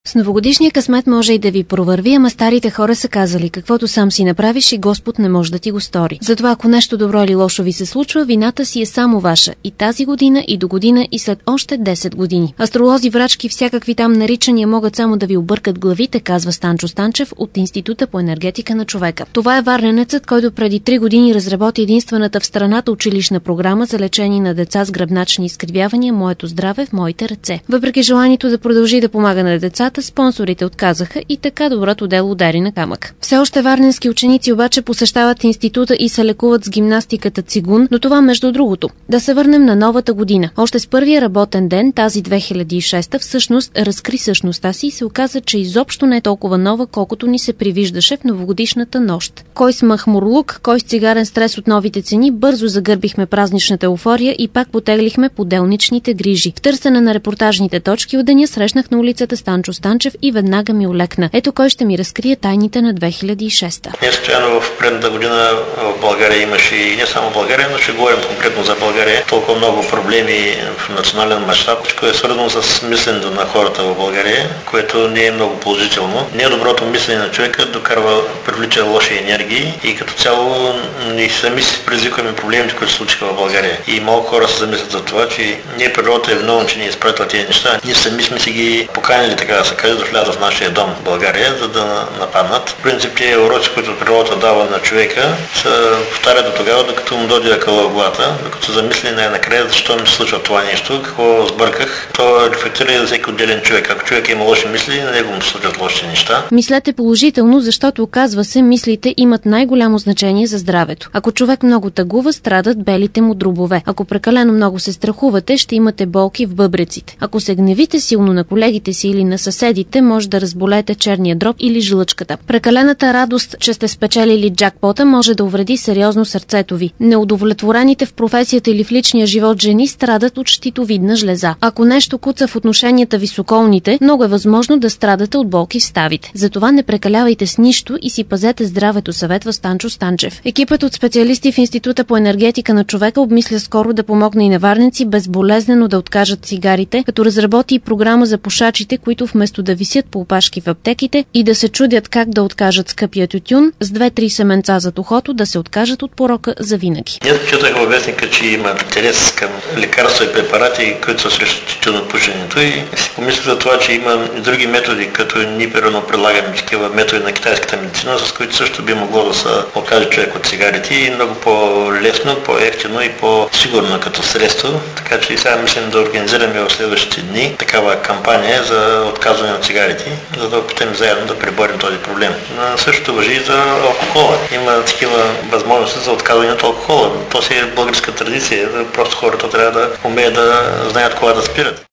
С новогодишния късмет може и да ви провърви, ама старите хора са казали, каквото сам си направиш и Господ не може да ти го стори. Затова ако нещо добро или лошо ви се случва, вината си е само ваша. И тази година, и до година, и след още 10 години. Астролози, врачки, всякакви там наричания могат само да ви объркат главите, казва Станчо Станчев от Института по енергетика на човека. Това е варненецът, който преди 3 години разработи единствената в страната училищна програма за лечение на деца с гръбначни изкривявания "Моето здраве в моите ръце". Въпреки желанието да продължи да помага на децата, спонсорите отказаха и така доброто дело удари на камък. Все още варненски ученици обаче посещават института и се лекуват с гимнастиката цигун, но това между другото. Да се върнем на новата година. Още с първия работен ден, тази 2006, всъщност разкри същността си и се оказа, че изобщо не е толкова нова, колкото ни се привиждаше в новогодишната нощ. Кой с махмурлук, кой с цигарен стрес от новите цени, бързо загърбихме празничната еуфория и пак потеглихме поделничните грижи. В търсене на репортажните точки от деня срещнах на улицата Станчо Станчев и веднага ми олекна. Ето кой ще ми разкрие тайните на 2006-та. Неслучайно в предната година в България имаше, и не само в България, но ще говорим конкретно за България, толкова много проблеми в национален мащаб, което е свързано с мисленето на хората в България, което не е много положително. Недоброто мислене на човека привлича лоши енергии и като цяло ние сами си предизвикваме проблемите, които се случиха в България. И малко хора се замислят за това, че не природата е виновна, че ни е изпратила тези неща. Ние сами сме си ги поканили, така да се каже, да влязат в нашия дом в България, за да нападнат. В принцип, тези уроци, които природата дава на човека, се повтарят до тогава, докато му дойде акъла в главата, докато се замисли най-накрая защо ми се случва това нещо, какво сбърках. То рефлектира и за всеки отделен човек. Ако човек има лоши мисли, на него му се случват лоши неща. Мислете положително, защото оказва се, мислите имат най-голямо значение за здравето. Ако човек много тъгува, страдат белите му дробове. Ако прекалено много се страхувате, ще имате болки в бъбреците. Ако се гневите силно на колегите си или на съседите, може да разболете черния дроб или жлъчката. Прекалената радост, че сте спечелили джакпота, може да увреди сериозно сърцето ви. Неудовлетворените в професията или в личния живот жени страдат от щитовидна жлеза. Ако нещо куца в отношенията ви с околните, много е възможно да страдате от болки в ставите. Затова не прекалявайте с нищо и си пазете здравето, съветва Станчо Станчев. Екипът от специалисти в Института по енергетика на човека обмисля скоро да помогне и на варненци безболезнено да откажат цигарите, като разработи и програма за пушачите, които вместо да висят по опашки в аптеките и да се чудят как да откажат скъпия тютюн, с 2-3 семенца зад ухото да се откажат от порока завинаги. Ние четах във вестника, че има интерес към лекарства и препарати, които са срещу тютюнопушенето, и си помисля за това, че има и други методи, като ние примерно предлагаме такива методи на китайската медицина, с които също би могло да се откаже човек от цигарите, и много по-лесно, по-евтино и по-сигурно като средство. Така че и сега мислим да организираме в следващите дни такава кампания за отказване от цигарите, за да опитаме заедно да преборим този проблем. Но същото важи и за алкохола. Има такива възможности за отказване от алкохола. То си е българска традиция. Просто хората трябва да умеят да знаят кога да спират.